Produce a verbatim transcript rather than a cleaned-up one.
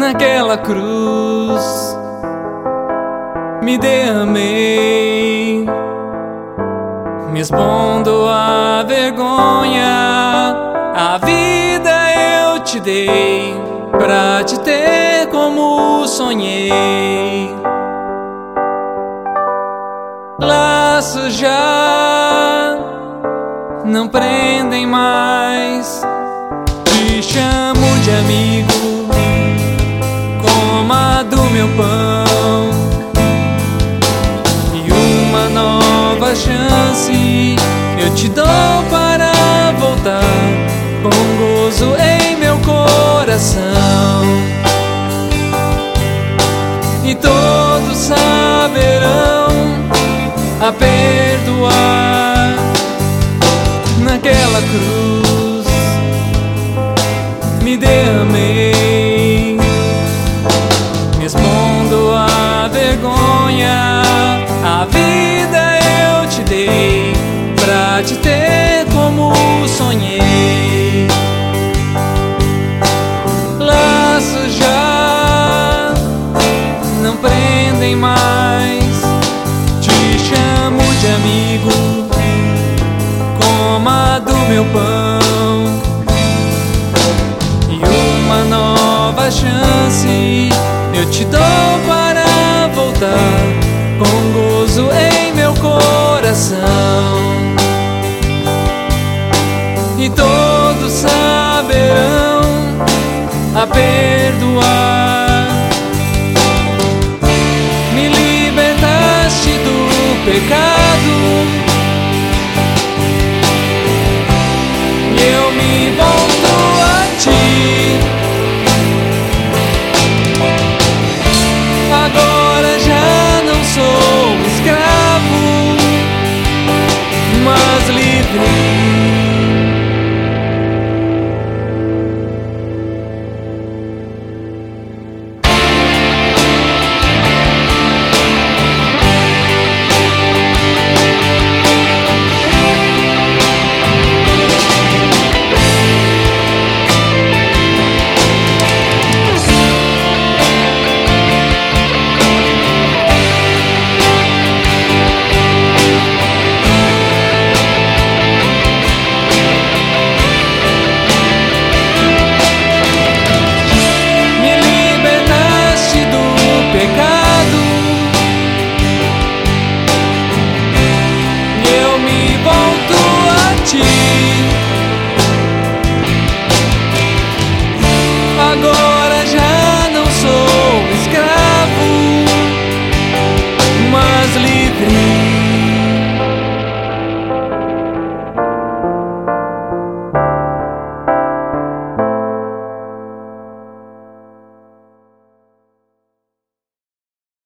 naquela cruz me derramei, me expondo a vergonha. A vida eu te dei pra te ter como sonhei. Laços já não prendem mais, te chamo de amigo, coma do meu pão, e uma nova chance eu te dou para voltar, com gozo em meu coração. E todos saberão a perdoar. Naquela cruz me derramei, me expondo a vergonha. A vida eu te dei pra te ter como sonhei. Laços já não prendem mais, te chamo de amigo, coma do meu pão, e uma nova chance eu te dou para voltar, com gozo em meu coração. E